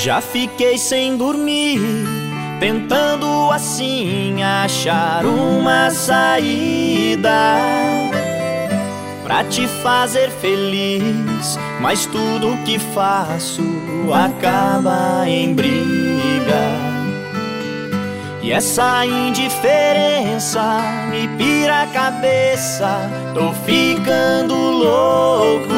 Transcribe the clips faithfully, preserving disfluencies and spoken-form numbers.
Já fiquei sem dormir, tentando assim achar uma saída pra te fazer feliz, mas tudo que faço acaba em briga. E essa indiferença me pira a cabeça, tô ficando louco.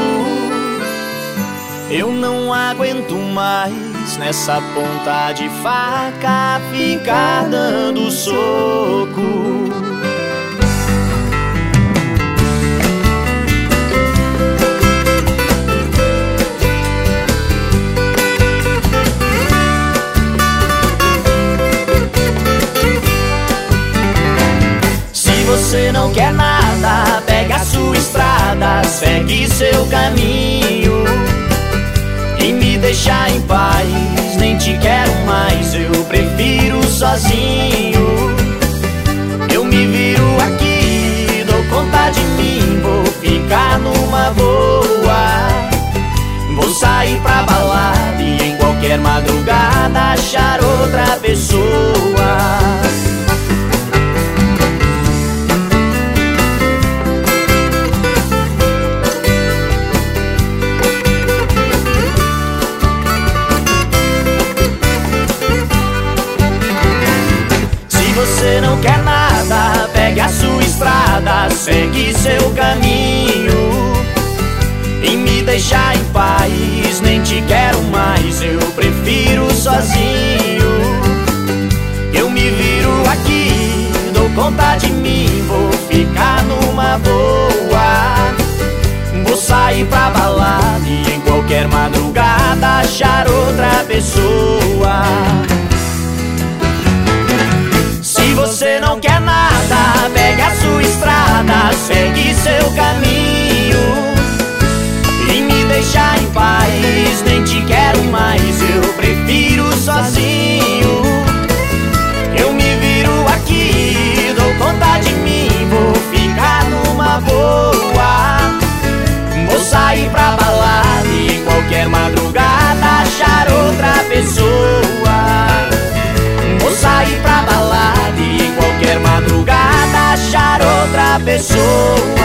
Eu não aguento mais nessa ponta de faca ficar dando soco. Se você não quer nada, pega a sua estrada, segue seu caminho e me deixa em paz. Nem te quero mais, eu prefiro sozinho. Eu me viro aqui, dou conta de mim, vou ficar numa boa. Vou sair pra balada e em qualquer madrugada achar outra pessoa. Você não quer nada, pegue a sua estrada, segue seu caminho e me deixa em paz. Nem te quero mais, eu prefiro sozinho. Eu me viro aqui, dou conta de mim, vou ficar numa boa. Vou sair pra balada e em qualquer madrugada achar outra pessoa. Se você não quer nada, pegue a sua estrada, segue seu caminho e me deixa em paz. Nem te quero mais, eu prefiro sozinho. Eu me viro aqui, dou conta de mim, vou ficar numa boa. Vou sair pra balada e em qualquer madrugada achar outra pessoa. Vou sair pra balada e em qualquer madrugada achar outra pessoa.